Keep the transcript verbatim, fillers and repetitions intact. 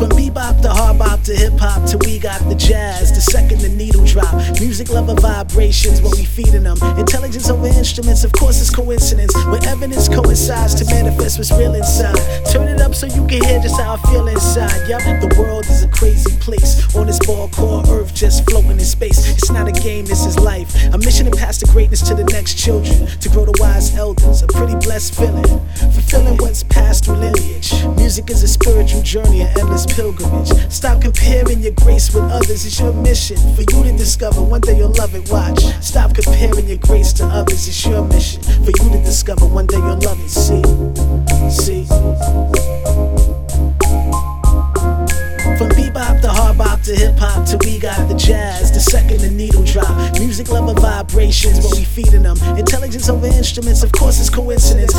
From bebop to hard bop to hip hop to we got the jazz. The second the needle drop, music lover vibrations, what we feeding them. Intelligence over instruments, of course it's coincidence. Where evidence coincides to manifest what's real inside. Turn it up so you can hear just how I feel inside. Yup, the world is a crazy place. On this ball called Earth, just floating in space. It's not a game, this is life. A mission to pass the greatness to the next children. To grow the wise elders, a pretty blessed feeling. Fulfilling what's past through lineage. Music is a spiritual journey, an endless pilgrimage. Stop comparing your grace with others, it's your mission. For you to discover, one day you'll love it, watch. Stop comparing your grace to others, it's your mission. For you to discover, one day you'll love it, see, see. From bebop to hard bop to hip hop to we got the jazz. The second the needle drop, music lover vibrations, what we feeding them. Intelligence over instruments, of course it's coincidence.